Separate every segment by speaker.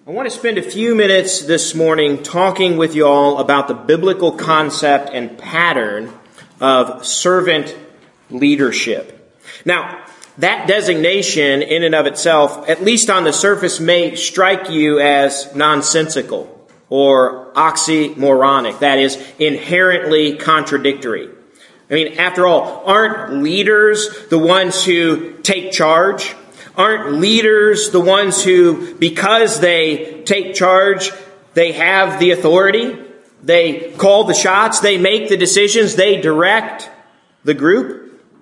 Speaker 1: I want to spend a few minutes this morning talking with you all about the biblical concept and pattern of servant leadership. Now, that designation in and of itself, at least on the surface, may strike you as nonsensical or oxymoronic, that is, inherently contradictory. I mean, after all, aren't leaders the ones who take charge? Aren't leaders the ones who, because they take charge, they have the authority? They call the shots, they make the decisions, they direct the group?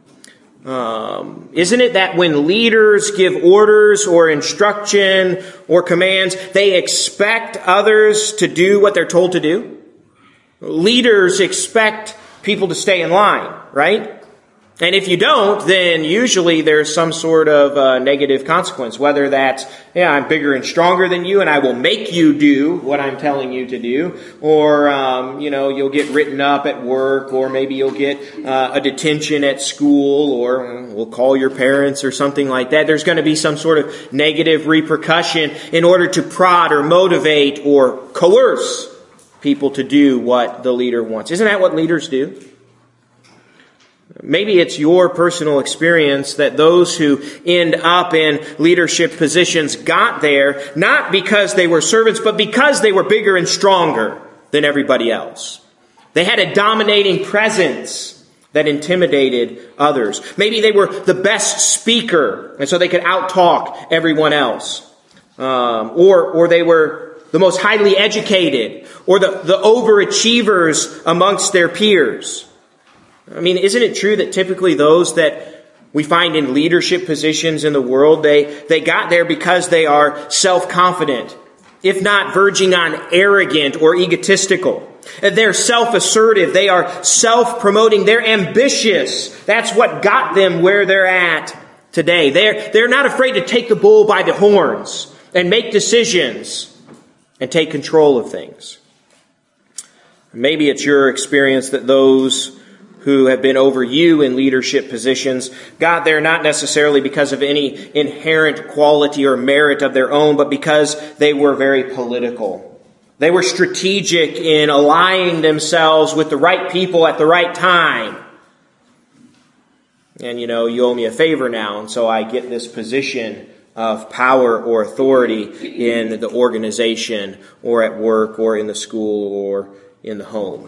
Speaker 1: Isn't it that when leaders give orders or instruction or commands, they expect others to do what they're told to do? Leaders expect people to stay in line, right? And if you don't, then usually there's some sort of negative consequence, whether that's, I'm bigger and stronger than you and I will make you do what I'm telling you to do, or, you'll get written up at work, or maybe you'll get a detention at school, or we'll call your parents or something like that. There's going to be some sort of negative repercussion in order to prod or motivate or coerce people to do what the leader wants. Isn't that what leaders do? Maybe it's your personal experience that those who end up in leadership positions got there not because they were servants, but because they were bigger and stronger than everybody else. They had a dominating presence that intimidated others. Maybe they were the best speaker, and so they could out-talk everyone else. Or they were the most highly educated, or the overachievers amongst their peers. I mean, isn't it true that typically those that we find in leadership positions in the world, they got there because they are self-confident, if not verging on arrogant or egotistical. They're self-assertive. They are self-promoting. They're ambitious. That's what got them where they're at today. They're not afraid to take the bull by the horns and make decisions and take control of things. Maybe it's your experience that those who have been over you in leadership positions got there not necessarily because of any inherent quality or merit of their own, but because they were very political. They were strategic in aligning themselves with the right people at the right time. And you owe me a favor now, and so I get this position of power or authority in the organization or at work or in the school or in the home.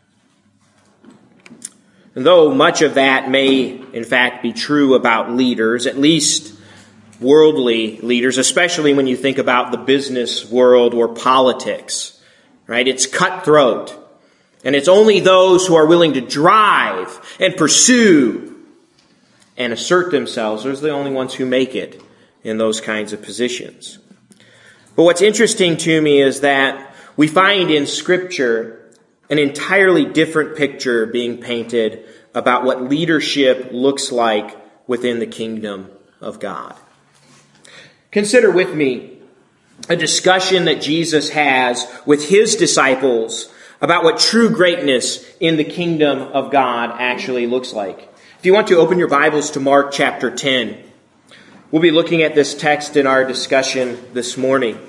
Speaker 1: And though much of that may, in fact, be true about leaders, at least worldly leaders, especially when you think about the business world or politics, right? It's cutthroat. And it's only those who are willing to drive and pursue and assert themselves, those are the only ones who make it in those kinds of positions. But what's interesting to me is that we find in Scripture an entirely different picture being painted about what leadership looks like within the kingdom of God. Consider with me a discussion that Jesus has with his disciples about what true greatness in the kingdom of God actually looks like. If you want to open your Bibles to Mark chapter 10, we'll be looking at this text in our discussion this morning.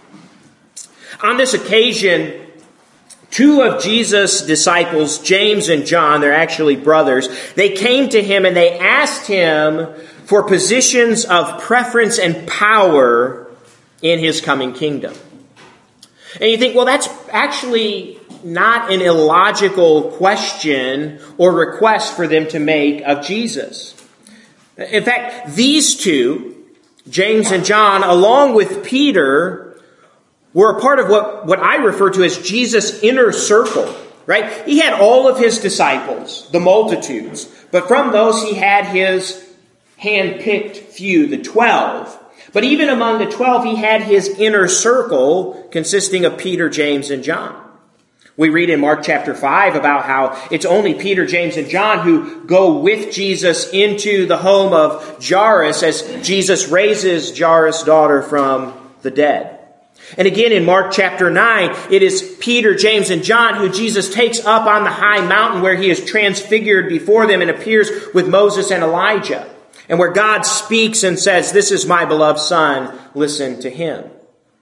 Speaker 1: On this occasion, two of Jesus' disciples, James and John, they're actually brothers, they came to him and they asked him for positions of preference and power in his coming kingdom. And you think, well, that's actually not an illogical question or request for them to make of Jesus. In fact, these two, James and John, along with Peter, were a part of what I refer to as Jesus' inner circle, right? He had all of his disciples, the multitudes, but from those he had his hand-picked few, the 12. But even among the 12, he had his inner circle consisting of Peter, James, and John. We read in Mark chapter 5 about how it's only Peter, James, and John who go with Jesus into the home of Jairus as Jesus raises Jairus' daughter from the dead. And again, in Mark chapter 9, it is Peter, James, and John who Jesus takes up on the high mountain where he is transfigured before them and appears with Moses and Elijah. And where God speaks and says, "This is my beloved Son, listen to him."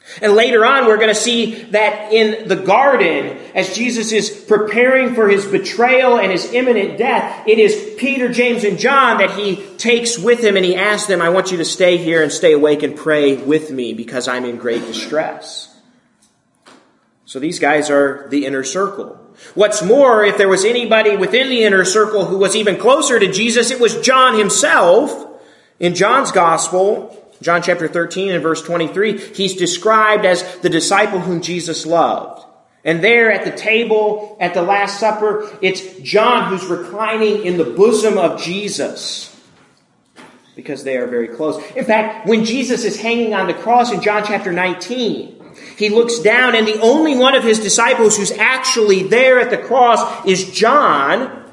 Speaker 1: And later on, we're going to see that in the garden, as Jesus is preparing for his betrayal and his imminent death, it is Peter, James, and John that he takes with him, and he asks them, I want you to stay here and stay awake and pray with me because I'm in great distress. So these guys are the inner circle. What's more, if there was anybody within the inner circle who was even closer to Jesus, it was John himself. In John's gospel, John chapter 13 and verse 23, he's described as the disciple whom Jesus loved. And there at the table at the Last Supper, it's John who's reclining in the bosom of Jesus because they are very close. In fact, when Jesus is hanging on the cross in John chapter 19, he looks down and the only one of his disciples who's actually there at the cross is John,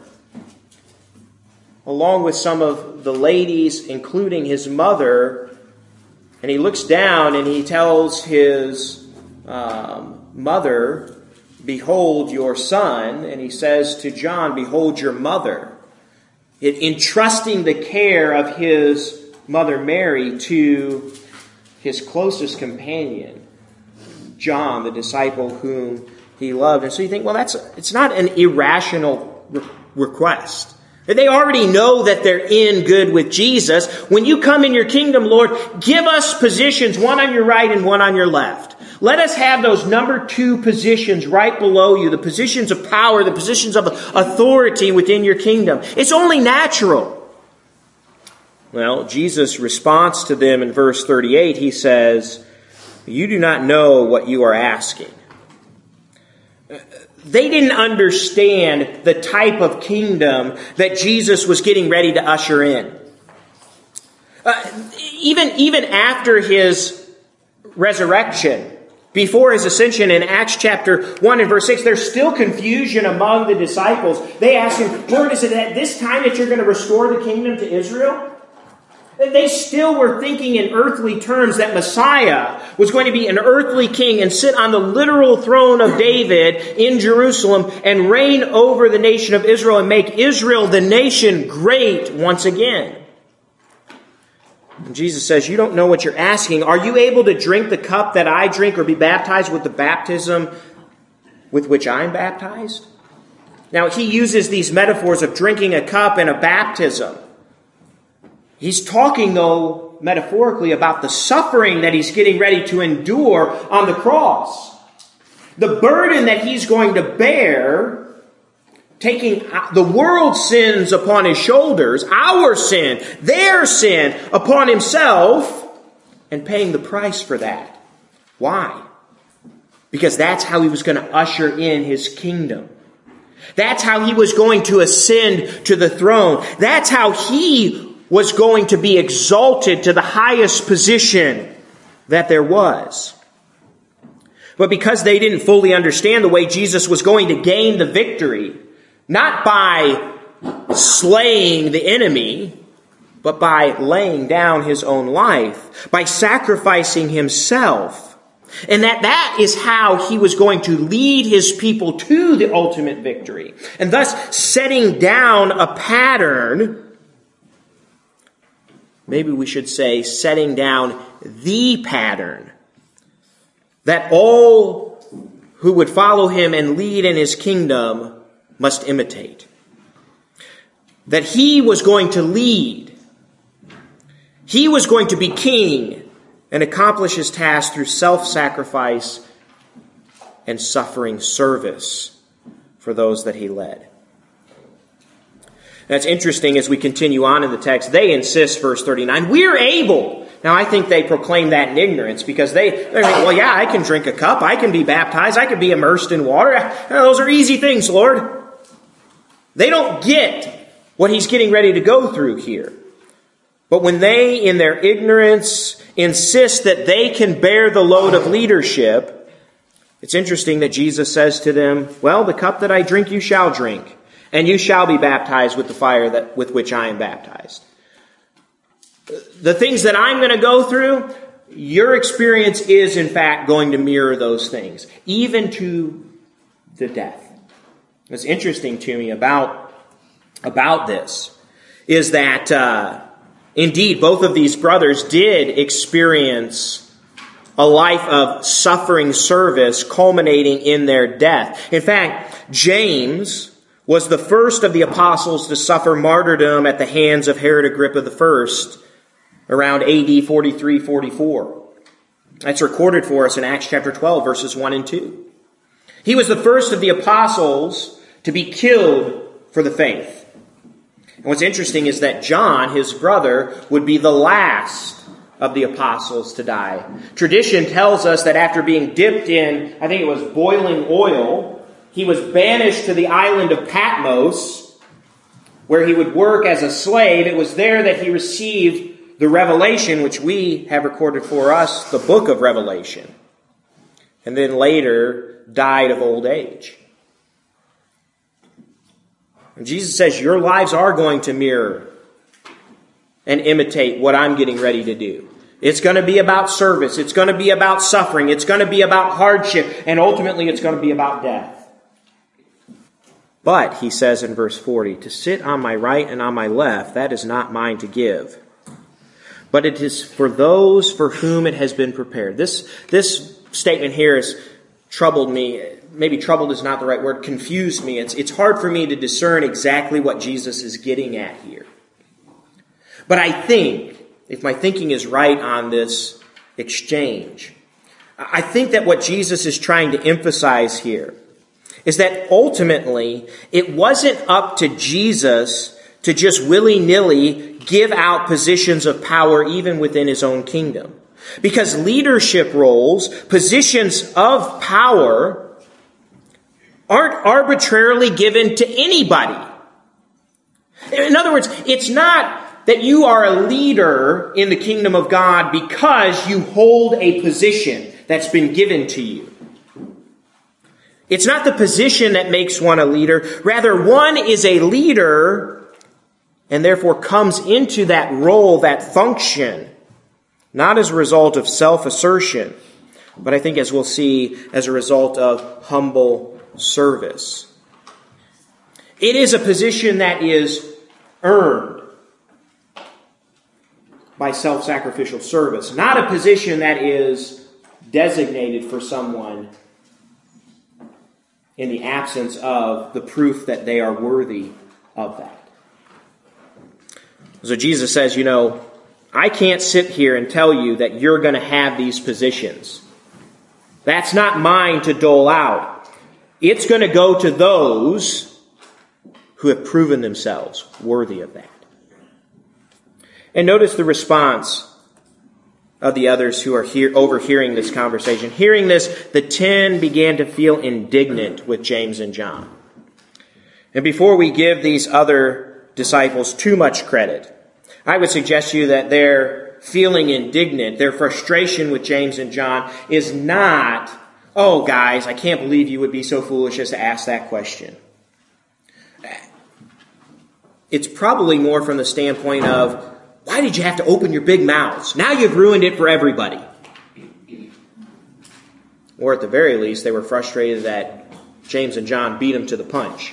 Speaker 1: along with some of the ladies, including his mother. And he looks down and he tells his mother, behold your son. And he says to John, behold your mother. Entrusting the care of his mother Mary to his closest companion, John, the disciple whom he loved. And so you think, well, it's not an irrational request. They already know that they're in good with Jesus. When you come in your kingdom, Lord, give us positions, one on your right and one on your left. Let us have those number 2 positions right below you, the positions of power, the positions of authority within your kingdom. It's only natural. Well, Jesus' response to them in verse 38, he says, you do not know what you are asking. They didn't understand the type of kingdom that Jesus was getting ready to usher in. Even after his resurrection, before his ascension in Acts chapter 1 and verse 6, there's still confusion among the disciples. They ask him, Lord, is it at this time that you're going to restore the kingdom to Israel? They still were thinking in earthly terms that Messiah was going to be an earthly king and sit on the literal throne of David in Jerusalem and reign over the nation of Israel and make Israel the nation great once again. And Jesus says, you don't know what you're asking. Are you able to drink the cup that I drink or be baptized with the baptism with which I'm baptized? Now, he uses these metaphors of drinking a cup and a baptism. He's talking, though, metaphorically about the suffering that he's getting ready to endure on the cross. The burden that he's going to bear, taking the world's sins upon his shoulders, our sin, their sin upon himself, and paying the price for that. Why? Because that's how he was going to usher in his kingdom. That's how he was going to ascend to the throne. That's how he was going to be exalted to the highest position that there was. But because they didn't fully understand the way Jesus was going to gain the victory, not by slaying the enemy, but by laying down his own life, by sacrificing himself, and that is how he was going to lead his people to the ultimate victory, and thus setting down a pattern. Maybe we should say setting down the pattern that all who would follow him and lead in his kingdom must imitate. That he was going to lead. He was going to be king and accomplish his task through self-sacrifice and suffering service for those that he led. That's interesting as we continue on in the text. They insist, verse 39, we're able. Now, I think they proclaim that in ignorance because they're like, well, yeah, I can drink a cup. I can be baptized. I can be immersed in water. Those are easy things, Lord. They don't get what he's getting ready to go through here. But when they, in their ignorance, insist that they can bear the load of leadership, it's interesting that Jesus says to them, well, the cup that I drink you shall drink. And you shall be baptized with the fire with which I am baptized. The things that I'm going to go through, your experience is, in fact, going to mirror those things, even to the death. What's interesting to me about this is that, indeed, both of these brothers did experience a life of suffering service culminating in their death. In fact, James was the first of the apostles to suffer martyrdom at the hands of Herod Agrippa I around AD 43-44. That's recorded for us in Acts chapter 12, verses 1 and 2. He was the first of the apostles to be killed for the faith. And what's interesting is that John, his brother, would be the last of the apostles to die. Tradition tells us that after being dipped in, I think it was boiling oil, he was banished to the island of Patmos, where he would work as a slave. It was there that he received the revelation, which we have recorded for us, the book of Revelation. And then later died of old age. And Jesus says, your lives are going to mirror and imitate what I'm getting ready to do. It's going to be about service. It's going to be about suffering. It's going to be about hardship. And ultimately, it's going to be about death. But, he says in verse 40, to sit on my right and on my left, that is not mine to give. But it is for those for whom it has been prepared. This statement here has troubled me. Maybe troubled is not the right word. Confused me. It's hard for me to discern exactly what Jesus is getting at here. But I think, if my thinking is right on this exchange, I think that what Jesus is trying to emphasize here is that ultimately it wasn't up to Jesus to just willy-nilly give out positions of power even within his own kingdom. Because leadership roles, positions of power, aren't arbitrarily given to anybody. In other words, it's not that you are a leader in the kingdom of God because you hold a position that's been given to you. It's not the position that makes one a leader. Rather, one is a leader and therefore comes into that role, that function, not as a result of self-assertion, but I think, as we'll see, as a result of humble service. It is a position that is earned by self-sacrificial service, not a position that is designated for someone in the absence of the proof that they are worthy of that. So Jesus says, I can't sit here and tell you that you're going to have these positions. That's not mine to dole out. It's going to go to those who have proven themselves worthy of that. And notice the response of the others who are overhearing this conversation. Hearing this, the 10 began to feel indignant with James and John. And before we give these other disciples too much credit, I would suggest to you that their feeling indignant, their frustration with James and John is not, oh guys, I can't believe you would be so foolish as to ask that question. It's probably more from the standpoint of, why did you have to open your big mouths? Now you've ruined it for everybody. Or at the very least, they were frustrated that James and John beat them to the punch.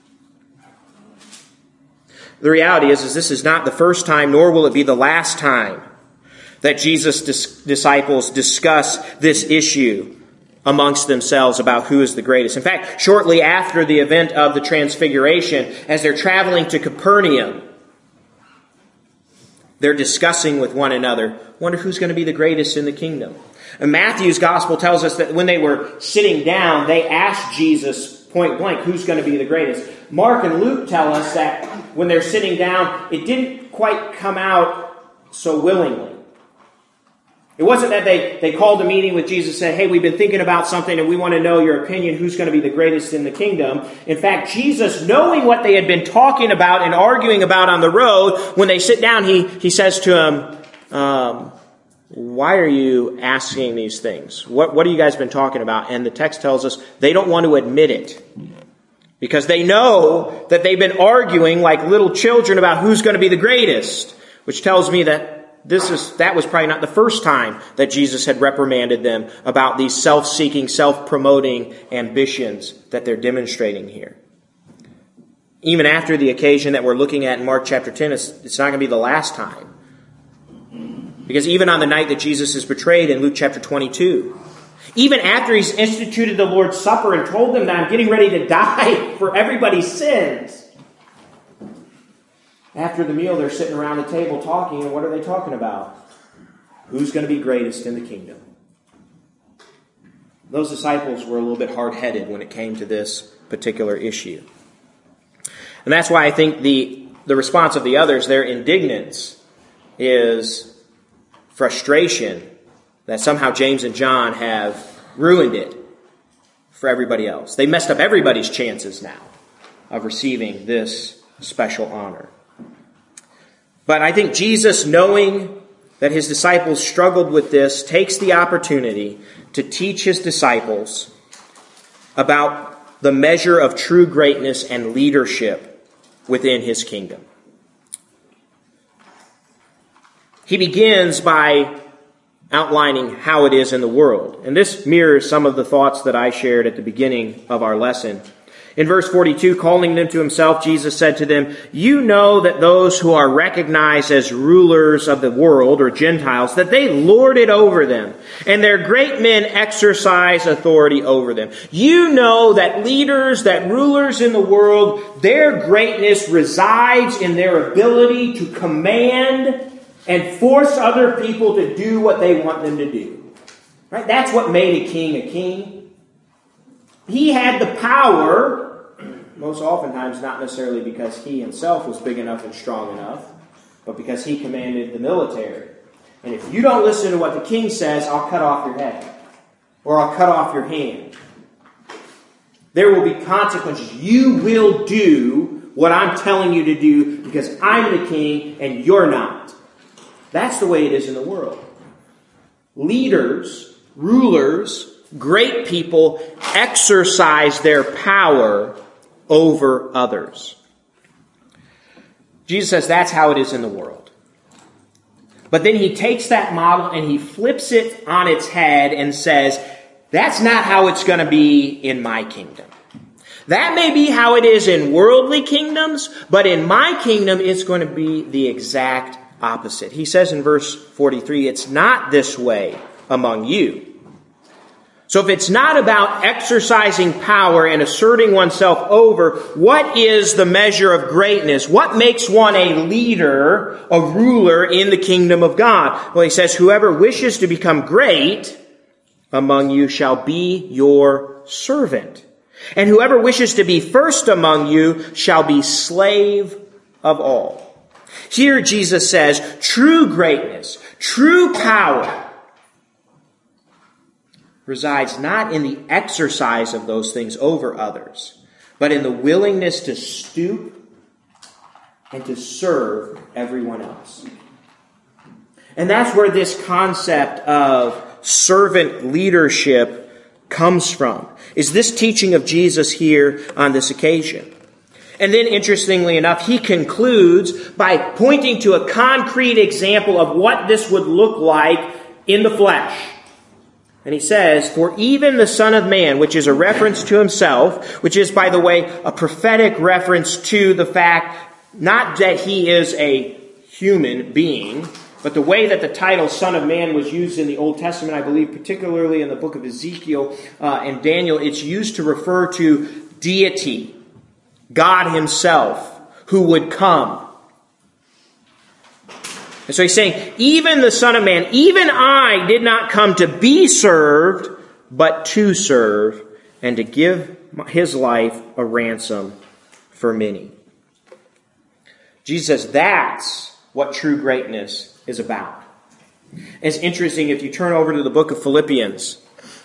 Speaker 1: The reality is this is not the first time, nor will it be the last time that Jesus' disciples discuss this issue amongst themselves about who is the greatest. In fact, shortly after the event of the Transfiguration, as they're traveling to Capernaum, they're discussing with one another, wonder who's going to be the greatest in the kingdom. And Matthew's gospel tells us that when they were sitting down, they asked Jesus point blank, who's going to be the greatest? Mark and Luke tell us that when they're sitting down, it didn't quite come out so willingly. It wasn't that they called a meeting with Jesus and said, hey, we've been thinking about something and we want to know your opinion, who's going to be the greatest in the kingdom. In fact, Jesus, knowing what they had been talking about and arguing about on the road, when they sit down, he says to them, why are you asking these things? What have you guys been talking about? And the text tells us they don't want to admit it because they know that they've been arguing like little children about who's going to be the greatest, which tells me that that was probably not the first time that Jesus had reprimanded them about these self-seeking, self-promoting ambitions that they're demonstrating here. Even after the occasion that we're looking at in Mark chapter 10, it's not going to be the last time Because even on the night that Jesus is betrayed in Luke chapter 22, even after he's instituted the Lord's Supper and told them that I'm getting ready to die for everybody's sins, after the meal they're sitting around the table talking, and what are they talking about? Who's going to be greatest in the kingdom? Those disciples were a little bit hard-headed when it came to this particular issue. And that's why I think the response of the others, their indignance, is frustration that somehow James and John have ruined it for everybody else. They messed up everybody's chances now of receiving this special honor. But I think Jesus, knowing that his disciples struggled with this, takes the opportunity to teach his disciples about the measure of true greatness and leadership within his kingdom. He begins by outlining how it is in the world. And this mirrors some of the thoughts that I shared at the beginning of our lesson. In verse 42, calling them to himself, Jesus said to them, "You know that those who are recognized as rulers of the world, or Gentiles, that they lord it over them, and their great men exercise authority over them." You know that leaders, that rulers in the world, their greatness resides in their ability to command and force other people to do what they want them to do. Right? That's what made a king a king. He had the power, most oftentimes not necessarily because he himself was big enough and strong enough, but because he commanded the military. And if you don't listen to what the king says, I'll cut off your head. Or I'll cut off your hand. There will be consequences. You will do what I'm telling you to do because I'm the king and you're not. That's the way it is in the world. Leaders, rulers, great people exercise their power over others. Jesus says that's how it is in the world. But then he takes that model and he flips it on its head and says, that's not how it's going to be in my kingdom. That may be how it is in worldly kingdoms, but in my kingdom it's going to be the exact opposite. He says in verse 43, it's not this way among you. So if it's not about exercising power and asserting oneself over, what is the measure of greatness? What makes one a leader, a ruler in the kingdom of God? Well, he says, whoever wishes to become great among you shall be your servant. And whoever wishes to be first among you shall be slave of all. Here Jesus says, true greatness, true power resides not in the exercise of those things over others, but in the willingness to stoop and to serve everyone else. And that's where this concept of servant leadership comes from, is this teaching of Jesus here on this occasion. And then, interestingly enough, he concludes by pointing to a concrete example of what this would look like in the flesh. And he says, for even the Son of Man, which is a reference to himself, which is, by the way, a prophetic reference to the fact, not that he is a human being, but the way that the title Son of Man was used in the Old Testament, I believe, particularly in the book of Ezekiel and Daniel, it's used to refer to deity, God himself, who would come. And so he's saying, even the Son of Man, even I did not come to be served, but to serve, and to give his life a ransom for many. Jesus says that's what true greatness is about. It's interesting if you turn over to the book of Philippians.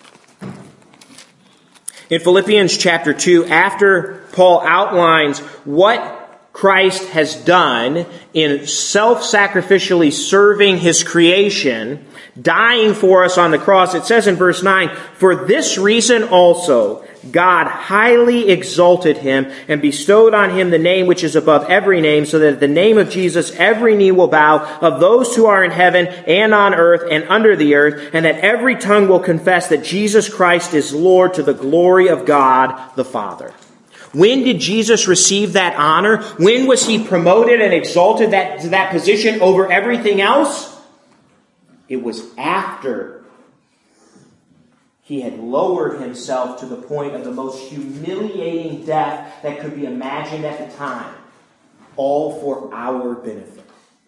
Speaker 1: In Philippians chapter 2, after Paul outlines what Christ has done in self-sacrificially serving his creation, dying for us on the cross, it says in verse 9, for this reason also God highly exalted him and bestowed on him the name which is above every name, so that at the name of Jesus every knee will bow, of those who are in heaven and on earth and under the earth, and that every tongue will confess that Jesus Christ is Lord, to the glory of God the Father. When did Jesus receive that honor? When was he promoted and exalted to that position over everything else? It was after he had lowered himself to the point of the most humiliating death that could be imagined at the time, all for our benefit,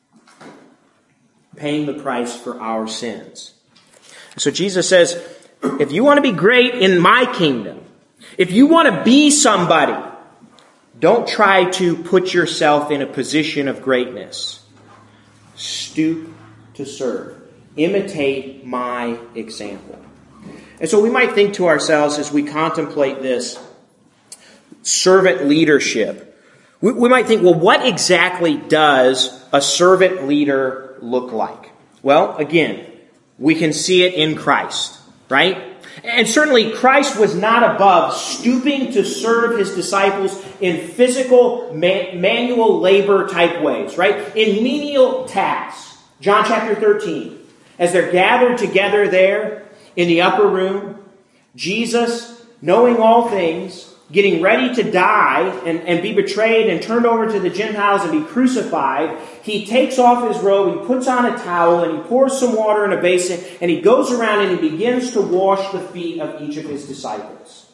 Speaker 1: paying the price for our sins. So Jesus says, if you want to be great in my kingdom, if you want to be somebody, don't try to put yourself in a position of greatness. Stoop to serve. Imitate my example. And so we might think to ourselves as we contemplate this servant leadership, we might think, well, what exactly does a servant leader look like? Well, again, we can see it in Christ, right? And certainly Christ was not above stooping to serve his disciples in physical, manual labor type ways, right? In menial tasks. John chapter 13. As they're gathered together there in the upper room, Jesus, knowing all things, getting ready to die and be betrayed and turned over to the Gentiles and be crucified, he takes off his robe, he puts on a towel, and he pours some water in a basin, and he goes around and he begins to wash the feet of each of his disciples.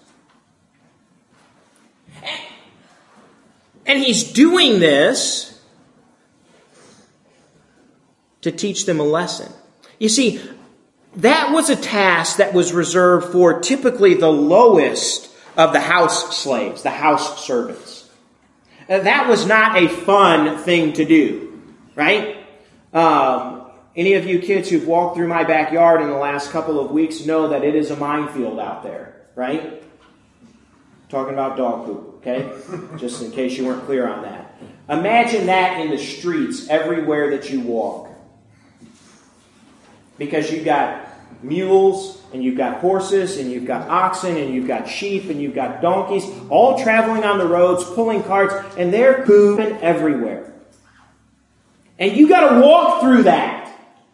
Speaker 1: And he's doing this to teach them a lesson. You see, that was a task that was reserved for typically the lowest of the house slaves, the house servants. That was not a fun thing to do, right? Any of you kids who've walked through my backyard in the last couple of weeks know that it is a minefield out there, right? Talking about dog poop, okay? Just in case you weren't clear on that. Imagine that in the streets everywhere that you walk. Because you've got mules, and you've got horses, and you've got oxen, and you've got sheep, and you've got donkeys, all traveling on the roads, pulling carts, and they're pooping everywhere. And you got to walk through that.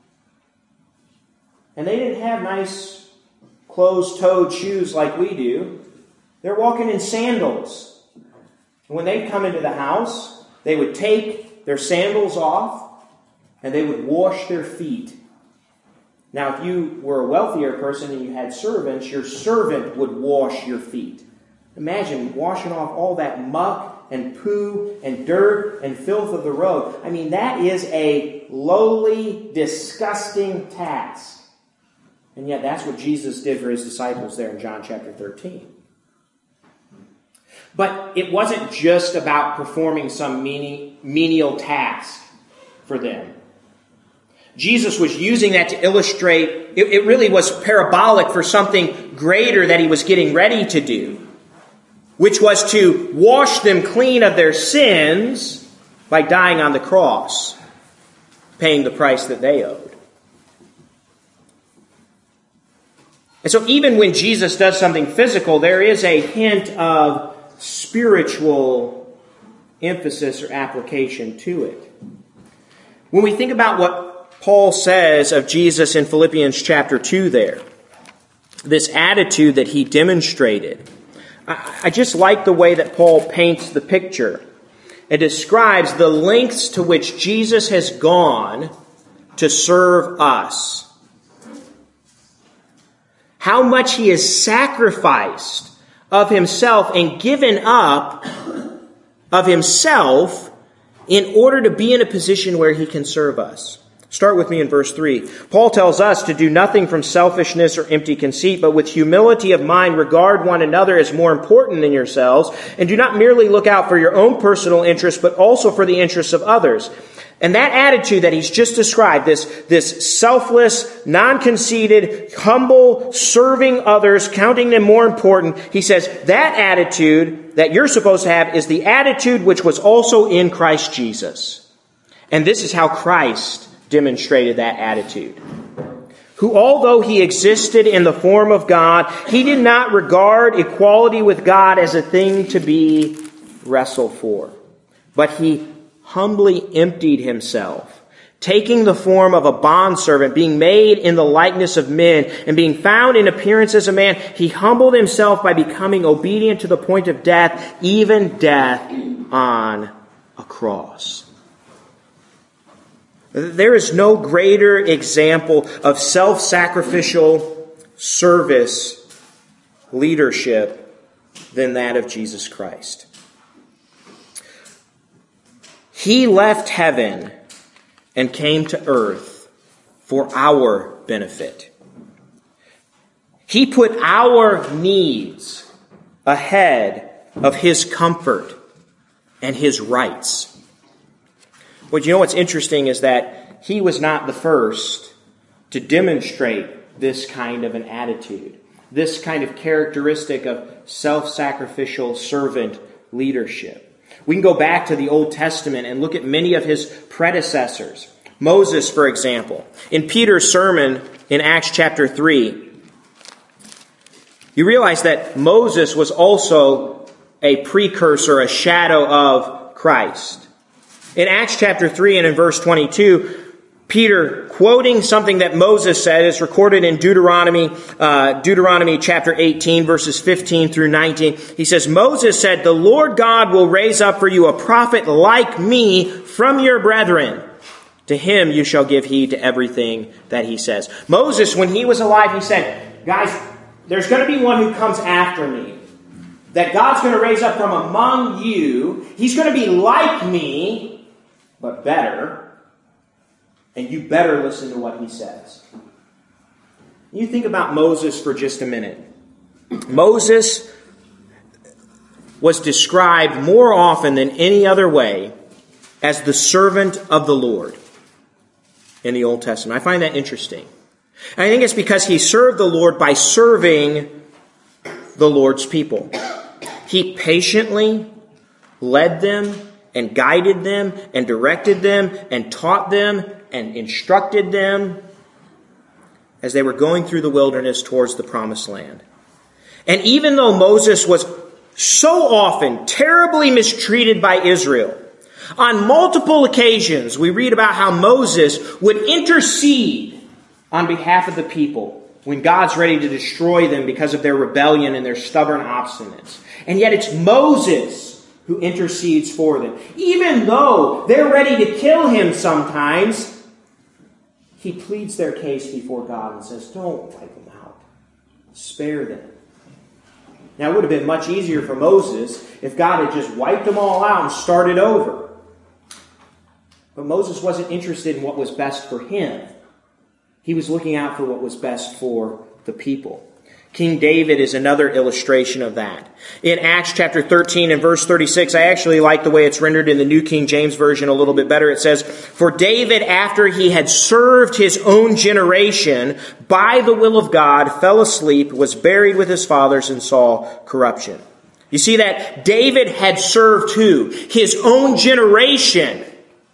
Speaker 1: And they didn't have nice closed-toed shoes like we do. They're walking in sandals. And when they'd come into the house, they would take their sandals off, and they would wash their feet. Now, if you were a wealthier person and you had servants, your servant would wash your feet. Imagine washing off all that muck and poo and dirt and filth of the road. I mean, that is a lowly, disgusting task. And yet that's what Jesus did for his disciples there in John chapter 13. But it wasn't just about performing some menial task for them. Jesus was using that to illustrate, it really was parabolic for something greater that he was getting ready to do, which was to wash them clean of their sins by dying on the cross, paying the price that they owed. And so even when Jesus does something physical, there is a hint of spiritual emphasis or application to it. When we think about what Paul says of Jesus in Philippians chapter 2 there, this attitude that he demonstrated, I just like the way that Paul paints the picture. It describes the lengths to which Jesus has gone to serve us. How much he has sacrificed of himself and given up of himself in order to be in a position where he can serve us. Start with me in verse 3. Paul tells us to do nothing from selfishness or empty conceit, but with humility of mind regard one another as more important than yourselves, and do not merely look out for your own personal interests, but also for the interests of others. And that attitude that he's just described, this selfless, non-conceited, humble, serving others, counting them more important, he says that attitude that you're supposed to have is the attitude which was also in Christ Jesus. And this is how Christ demonstrated that attitude. Who, although he existed in the form of God, he did not regard equality with God as a thing to be wrestled for. But he humbly emptied himself, taking the form of a bondservant, being made in the likeness of men, and being found in appearance as a man, he humbled himself by becoming obedient to the point of death, even death on a cross. There is no greater example of self-sacrificial service leadership than that of Jesus Christ. He left heaven and came to earth for our benefit. He put our needs ahead of his comfort and his rights. But you know what's interesting is that he was not the first to demonstrate this kind of an attitude, this kind of characteristic of self-sacrificial servant leadership. We can go back to the Old Testament and look at many of his predecessors. Moses, for example, in Peter's sermon in Acts chapter 3, you realize that Moses was also a precursor, a shadow of Christ. In Acts chapter 3 and in verse 22, Peter, quoting something that Moses said, is recorded in Deuteronomy chapter 18, verses 15 through 19. He says, Moses said, "The Lord God will raise up for you a prophet like me from your brethren. To him you shall give heed to everything that he says." Moses, when he was alive, he said, guys, there's going to be one who comes after me, that God's going to raise up from among you. He's going to be like me, but better. And you better listen to what he says. You think about Moses for just a minute. Moses was described more often than any other way as the servant of the Lord in the Old Testament. I find that interesting. And I think it's because he served the Lord by serving the Lord's people. He patiently led them and guided them and directed them and taught them and instructed them as they were going through the wilderness towards the promised land. And even though Moses was so often terribly mistreated by Israel, on multiple occasions we read about how Moses would intercede on behalf of the people when God's ready to destroy them because of their rebellion and their stubborn obstinance. And yet it's Moses who intercedes for them. Even though they're ready to kill him sometimes, he pleads their case before God and says, don't wipe them out. Spare them. Now, it would have been much easier for Moses if God had just wiped them all out and started over. But Moses wasn't interested in what was best for him. He was looking out for what was best for the people. King David is another illustration of that. In Acts chapter 13 and verse 36, I actually like the way it's rendered in the New King James Version a little bit better. It says, "For David, after he had served his own generation, by the will of God, fell asleep, was buried with his fathers, and saw corruption." You see that David had served who? His own generation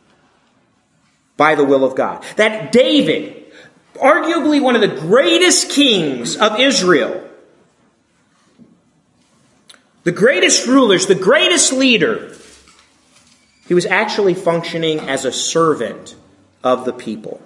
Speaker 1: by the will of God. That David, arguably one of the greatest kings of Israel, the greatest rulers, the greatest leader, he was actually functioning as a servant of the people.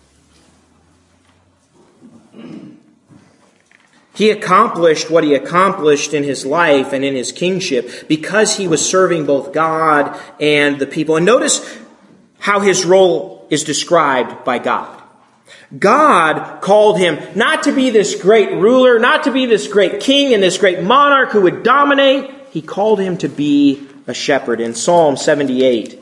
Speaker 1: He accomplished what he accomplished in his life and in his kingship because he was serving both God and the people. And notice how his role is described by God. God called him not to be this great ruler, not to be this great king and this great monarch who would dominate. He called him to be a shepherd. In Psalm 78,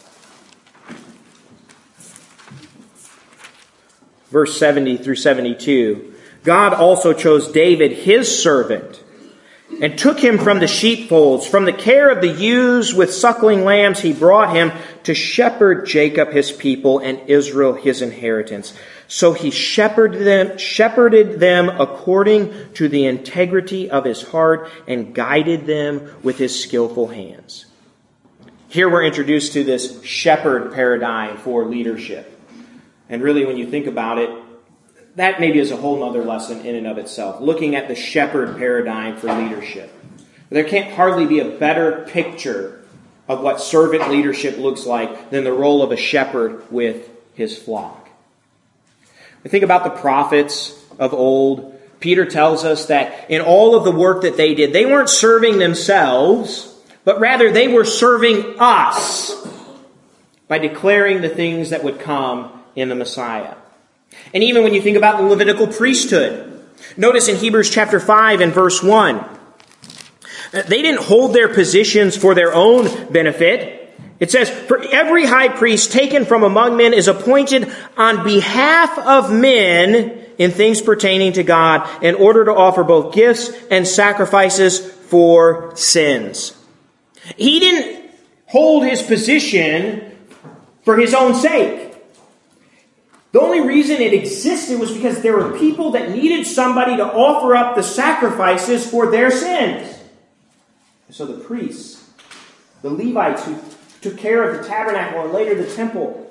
Speaker 1: verse 70 through 72, God also chose David, his servant, and took him from the sheepfolds, from the care of the ewes with suckling lambs. He brought him to shepherd Jacob, his people, and Israel, his inheritance. So he shepherded them according to the integrity of his heart and guided them with his skillful hands. Here we're introduced to this shepherd paradigm for leadership. And really, when you think about it, that maybe is a whole other lesson in and of itself, looking at the shepherd paradigm for leadership. There can't hardly be a better picture of what servant leadership looks like than the role of a shepherd with his flock. We think about the prophets of old. Peter tells us that in all of the work that they did, they weren't serving themselves, but rather they were serving us. by declaring the things that would come in the Messiah. And even when you think about the Levitical priesthood, notice in Hebrews chapter 5 and verse 1, they didn't hold their positions for their own benefit. It says, "For every high priest taken from among men is appointed on behalf of men in things pertaining to God, in order to offer both gifts and sacrifices for sins." He didn't hold his position for his own sake. The only reason it existed was because there were people that needed somebody to offer up the sacrifices for their sins. So the priests, the Levites who took care of the tabernacle and later the temple,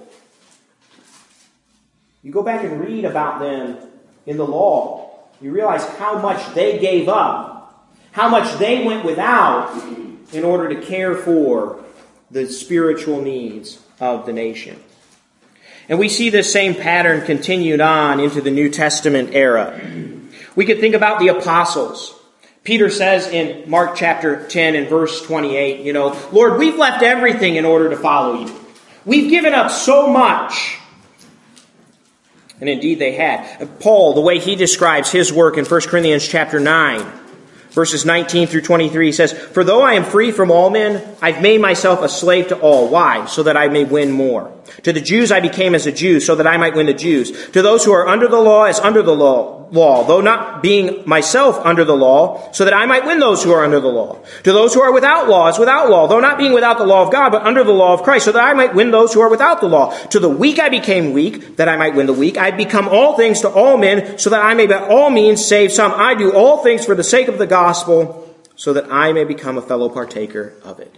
Speaker 1: you go back and read about them in the law, you realize how much they gave up, how much they went without in order to care for the spiritual needs of the nation. And we see this same pattern continued on into the New Testament era. We could think about the apostles. Peter says in Mark chapter 10 and verse 28, "Lord, we've left everything in order to follow you. We've given up so much." And indeed they had. Paul, the way he describes his work in 1 Corinthians chapter 9, verses 19 through 23, he says, "For though I am free from all men, I've made myself a slave to all." Why? So that I may win more. "To the Jews I became as a Jew, so that I might win the Jews. To those who are under the law, as under the law, though not being myself under the law, so that I might win those who are under the law. To those who are without law, as without law, though not being without the law of God, but under the law of Christ, so that I might win those who are without the law. To the weak I became weak, that I might win the weak. I become all things to all men, so that I may by all means save some. I do all things for the sake of the gospel, so that I may become a fellow partaker of it."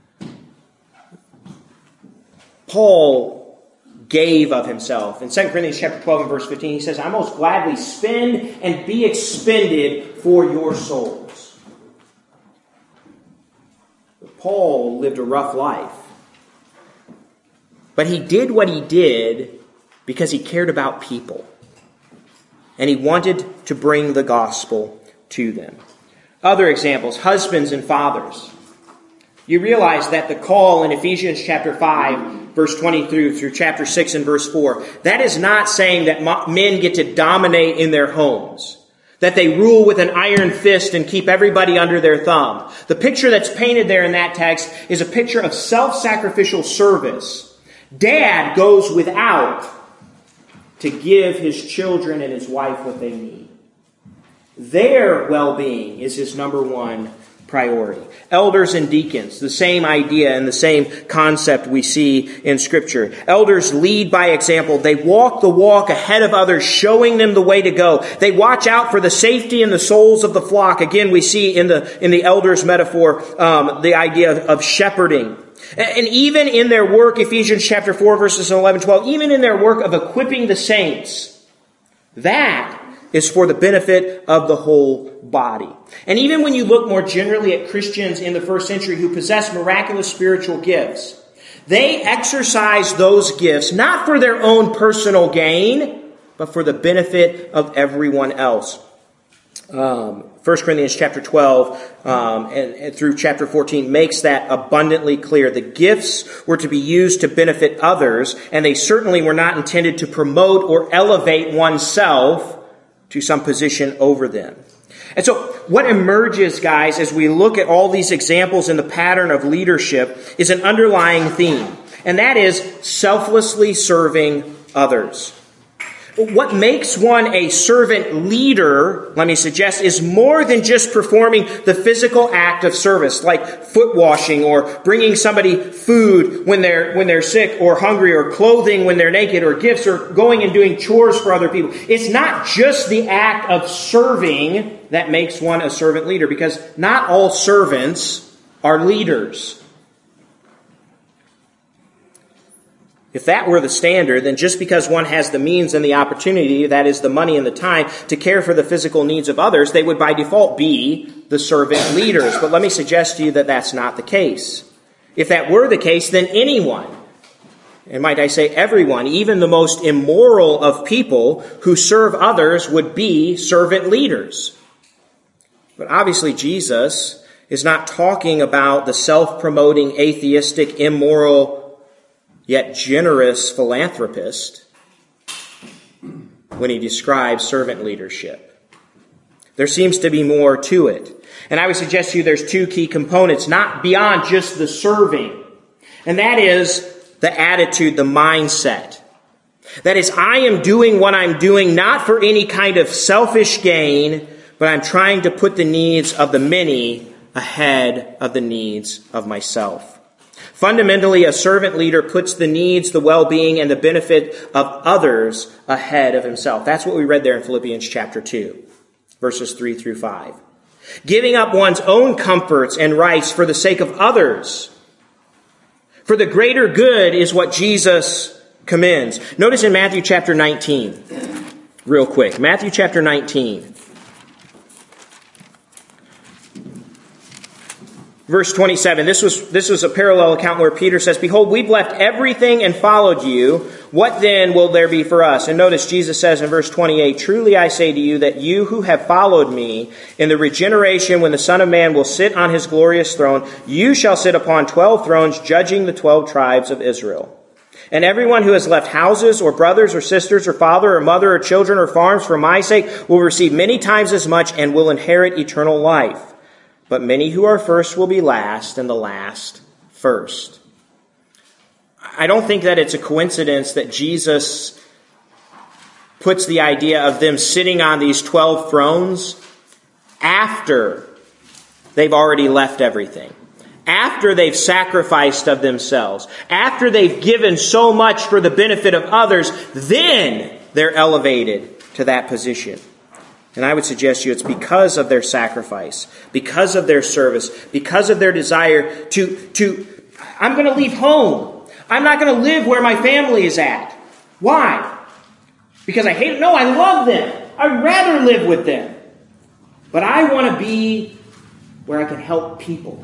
Speaker 1: Paul gave of himself. In 2 Corinthians chapter 12 and verse 15, he says, "I most gladly spend and be expended for your souls." Paul lived a rough life. But he did what he did because he cared about people. And he wanted to bring the gospel to them. Other examples, husbands and fathers. You realize that the call in Ephesians chapter 5, verse 22 through chapter 6 and verse 4, that is not saying that men get to dominate in their homes, that they rule with an iron fist and keep everybody under their thumb. The picture that's painted there in that text is a picture of self-sacrificial service. Dad goes without to give his children and his wife what they need. Their well-being is his number one priority. Elders and deacons, the same idea and the same concept we see in Scripture. Elders lead by example. They walk the walk ahead of others, showing them the way to go. They watch out for the safety and the souls of the flock. Again, we see in the elders metaphor the idea of shepherding. And even in their work, Ephesians chapter 4, verses 11, 12, even in their work of equipping the saints, that is for the benefit of the whole body. And even when you look more generally at Christians in the first century who possess miraculous spiritual gifts, they exercise those gifts not for their own personal gain, but for the benefit of everyone else. 1 Corinthians chapter 12 and through chapter 14 makes that abundantly clear. The gifts were to be used to benefit others, and they certainly were not intended to promote or elevate oneself to some position over them. And so what emerges, guys, as we look at all these examples in the pattern of leadership is an underlying theme, and that is selflessly serving others. What makes one a servant leader, let me suggest, is more than just performing the physical act of service, like foot washing or bringing somebody food when they're sick or hungry, or clothing when they're naked, or gifts, or going and doing chores for other people. It's not just the act of serving that makes one a servant leader, because not all servants are leaders. If that were the standard, then just because one has the means and the opportunity, that is the money and the time, to care for the physical needs of others, they would by default be the servant leaders. But let me suggest to you that that's not the case. If that were the case, then anyone, and might I say everyone, even the most immoral of people who serve others, would be servant leaders. But obviously Jesus is not talking about the self-promoting, atheistic, immoral yet generous philanthropist when he describes servant leadership. There seems to be more to it. And I would suggest to you there's two key components, not beyond just the serving. And that is the attitude, the mindset. That is, I am doing what I'm doing not for any kind of selfish gain, but I'm trying to put the needs of the many ahead of the needs of myself. Fundamentally, a servant leader puts the needs, the well-being, and the benefit of others ahead of himself. That's what we read there in Philippians chapter 2, verses 3 through 5. Giving up one's own comforts and rights for the sake of others, for the greater good, is what Jesus commends. Notice in Matthew chapter 19, real quick. Matthew chapter 19. Verse 27, this was a parallel account where Peter says, "Behold, we've left everything and followed you. What then will there be for us?" And notice Jesus says in verse 28, "Truly I say to you that you who have followed me, in the regeneration when the Son of Man will sit on his glorious throne, you shall sit upon 12 thrones, judging the 12 tribes of Israel. And everyone who has left houses or brothers or sisters or father or mother or children or farms for my sake will receive many times as much and will inherit eternal life. But many who are first will be last, and the last first." I don't think that it's a coincidence that Jesus puts the idea of them sitting on these 12 thrones after they've already left everything, after they've sacrificed of themselves, after they've given so much for the benefit of others, then they're elevated to that position. And I would suggest to you it's because of their sacrifice, because of their service, because of their desire to I'm going to leave home. I'm not going to live where my family is at. Why? Because I hate it? No, I love them. I'd rather live with them. But I want to be where I can help people,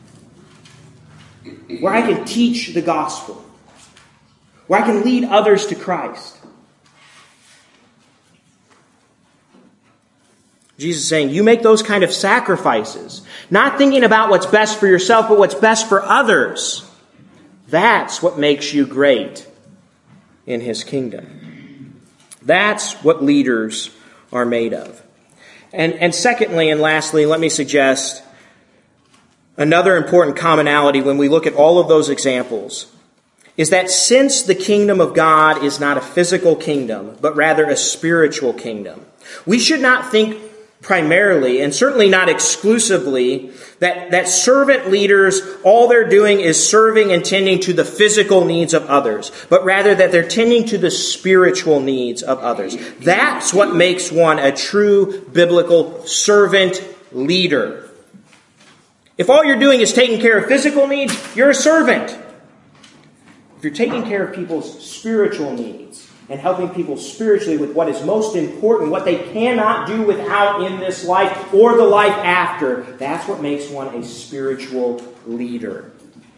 Speaker 1: where I can teach the gospel, where I can lead others to Christ. Jesus is saying, you make those kind of sacrifices, not thinking about what's best for yourself, but what's best for others. That's what makes you great in His kingdom. That's what leaders are made of. And secondly and lastly, let me suggest another important commonality when we look at all of those examples is that since the kingdom of God is not a physical kingdom, but rather a spiritual kingdom, we should not think primarily, and certainly not exclusively, that servant leaders, all they're doing is serving and tending to the physical needs of others, but rather that they're tending to the spiritual needs of others. That's what makes one a true biblical servant leader. If all you're doing is taking care of physical needs, you're a servant. If you're taking care of people's spiritual needs, and helping people spiritually with what is most important, what they cannot do without in this life or the life after, that's what makes one a spiritual leader.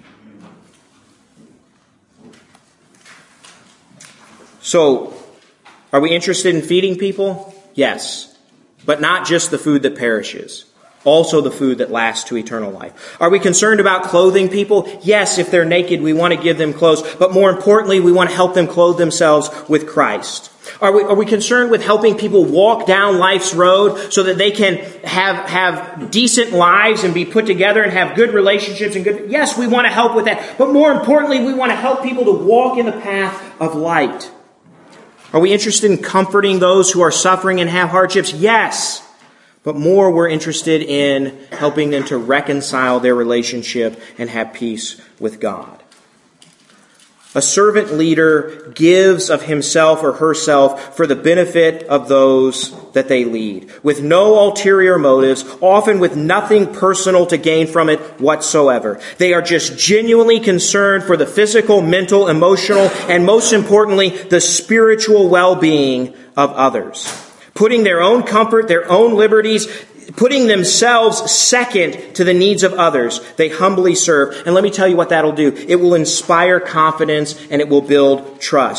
Speaker 1: So, are we interested in feeding people? Yes. But not just the food that perishes. Also the food that lasts to eternal life. Are we concerned about clothing people? Yes, if they're naked, we want to give them clothes. But more importantly, we want to help them clothe themselves with Christ. Are we concerned with helping people walk down life's road so that they can have decent lives and be put together and have good relationships and good? Yes, we want to help with that. But more importantly, we want to help people to walk in the path of light. Are we interested in comforting those who are suffering and have hardships? Yes. But more, we're interested in helping them to reconcile their relationship and have peace with God. A servant leader gives of himself or herself for the benefit of those that they lead, with no ulterior motives, often with nothing personal to gain from it whatsoever. They are just genuinely concerned for the physical, mental, emotional, and most importantly, the spiritual well-being of others. Putting their own comfort, their own liberties, putting themselves second to the needs of others, they humbly serve. And let me tell you what that'll do. It will inspire confidence and it will build trust.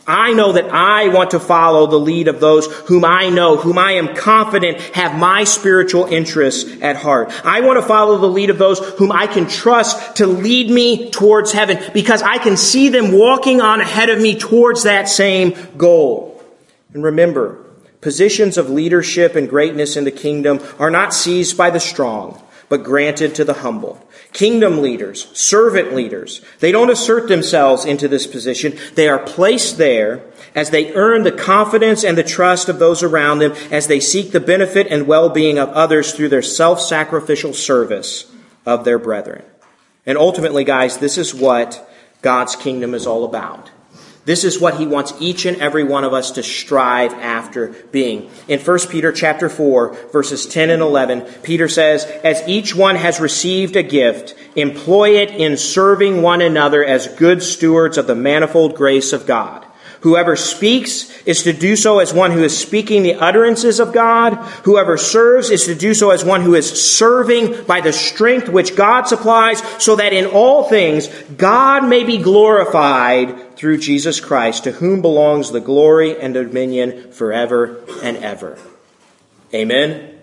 Speaker 1: I know that I want to follow the lead of those whom I know, whom I am confident have my spiritual interests at heart. I want to follow the lead of those whom I can trust to lead me towards heaven because I can see them walking on ahead of me towards that same goal. And remember, positions of leadership and greatness in the kingdom are not seized by the strong, but granted to the humble. Kingdom leaders, servant leaders, they don't assert themselves into this position. They are placed there as they earn the confidence and the trust of those around them as they seek the benefit and well-being of others through their self-sacrificial service of their brethren. And ultimately, guys, this is what God's kingdom is all about. This is what he wants each and every one of us to strive after being. In 1 Peter chapter 4, verses 10 and 11, Peter says, "As each one has received a gift, employ it in serving one another as good stewards of the manifold grace of God. Whoever speaks is to do so as one who is speaking the utterances of God. Whoever serves is to do so as one who is serving by the strength which God supplies, so that in all things God may be glorified through Jesus Christ, to whom belongs the glory and dominion forever and ever." Amen.